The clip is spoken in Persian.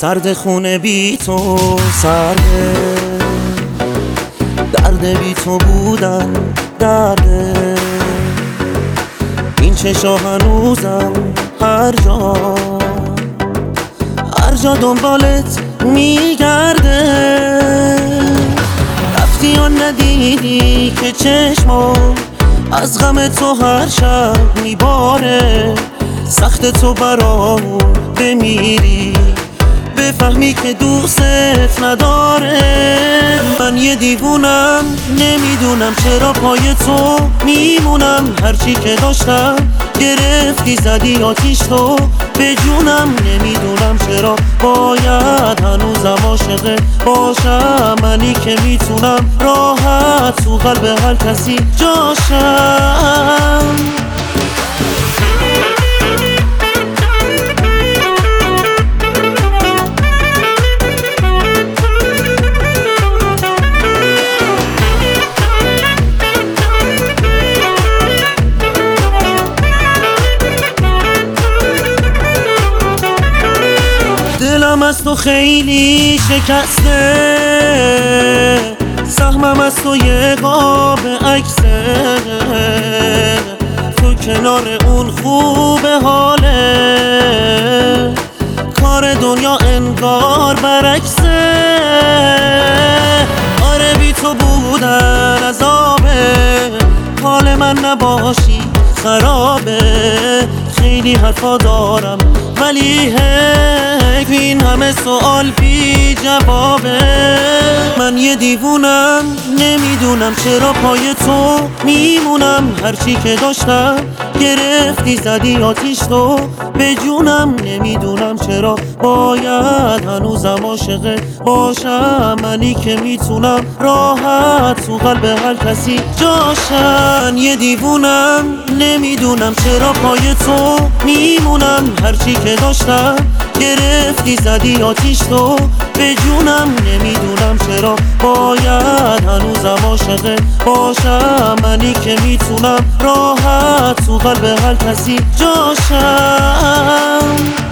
سرد خونه بی تو سرده، درد بی تو بودن درده، این چشا هنوزم هر جا دنبالت میگرده. رفتی و ندیدی که چشمم از غم تو هر شب میباره، سخت تو برامون بمیری بفهمی که دوستت نداره. من یه دیوونم نمیدونم چرا پای تو میمونم، هرچی که داشتم گرفتی زدی آتیش تو به جونم. نمیدونم چرا باید هنوزم عاشق باشم، منی که میتونم راحت تو قلب هر کسی جاشم. دلم از تو خیلی شکسته، سهمم از تو یه قاب عکسه، تو کنار اون خوبه حاله، کار دنیا انگار برعکسه. آره بی تو بودن عذابه، حال من نباشی خرابه. خیلی حرفا دارم ولی این همه سوال بی جوابه. من یه دیوونم نمیدونم چرا پای تو میمونم، هرچی که داشتم گرفتی زدی آتیش تو به جونم. نمیدونم چرا باید هنوزم عاشق باشم، منی که میتونم راحت تو قلب هر کسی جاشم. من یه دیوونم نمیدونم چرا پای تو میمونم، هرچی که داشتم گرفتی زدی آتیش تو به جونم. نمیدونم چرا باید هنوزم عاشق باشم، منی که میتونم راحت تو قلب هر کسی جاشم.